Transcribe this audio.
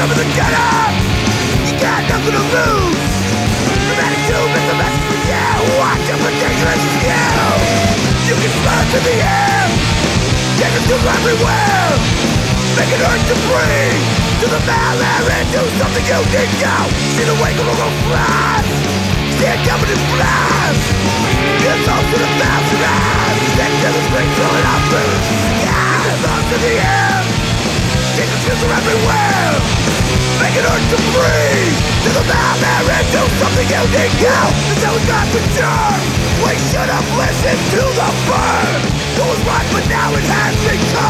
come to the gutter. You got nothing to lose. The attitude is the best for you. Watch out for dangerous you. You can burn to the air. Take it to everywhere. Make it hurt to breathe. To the valley and do something you need to. See the wake of a flash. See it coming in flash. It's all to the thousand eyes. Take to the spring to an open sky. It's up to the air. Take the skills are everywhere. Make it hurt to breathe. To the valley and do something you need to. That's how we got the turn. We should have listened to the bird. It was right but now it has become